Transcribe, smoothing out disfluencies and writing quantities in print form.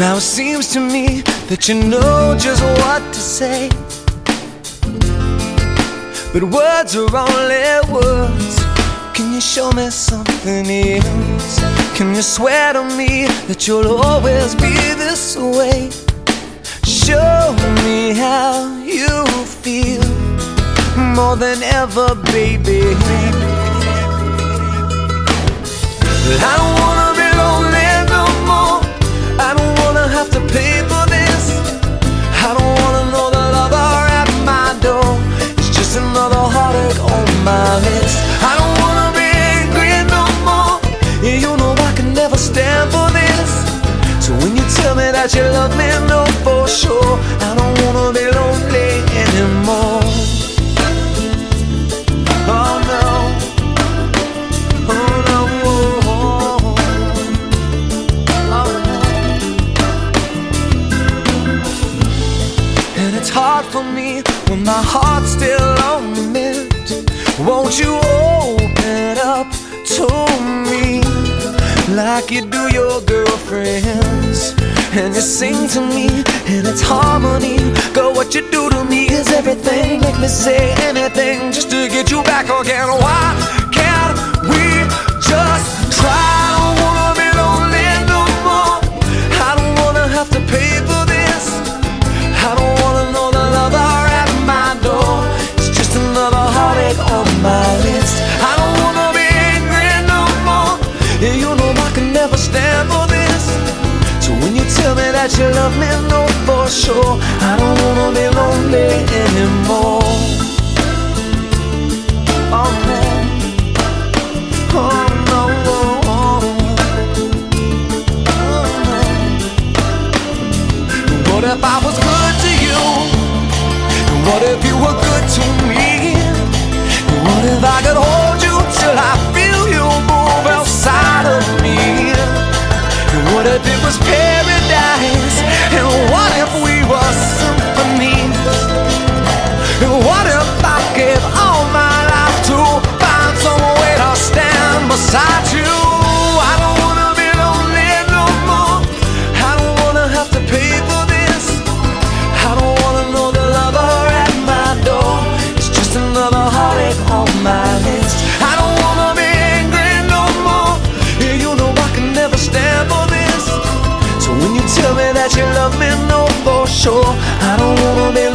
Now it seems to me that you know just what to say, but words are only words. Can you show me something else? Can you swear to me that you'll always be this way? Show me how you feel more than ever, baby. I don't wanna be lonely no more. I don't wanna have to pay for this. I don't wanna know the lover at my door. It's just another heartache on my list. I don't wanna be angry no more. You know I can never stand for this. So when you tell me that you love me, know for sure I don't wanna be lonely anymore. Oh no, oh no, oh no. And it's hard for me when my heart's still on mint. Won't you open up to me like you do your girlfriends? And you sing to me, and it's harmony. Girl, what you do to me is everything. Make me say anything just to get you back again. Why can't we just try? I don't wanna be lonely no more. I don't wanna have to pay for this. I don't wanna know the lover at my door. It's just another heartache on my list. I don't wanna be angry no more. You know I can never stand for this. So when you tell me that you love me, know for sure I don't wanna be lonely anymore. Oh no, oh no, oh no. What if I was good to you? What if you were good to me? What if I could hold you till I feel you move outside of me? What if it was paradise? And what if we were symphonies? And what if I gave all my life to find some way to stand beside you? I don't wanna be lonely no more. I don't wanna have to pay for this. I don't wanna know the lover at my door. It's just another heartache on my list. I don't wanna be angry no more. You know I can never stand for this. So when you tell me that you love me, know for sure I don't wanna be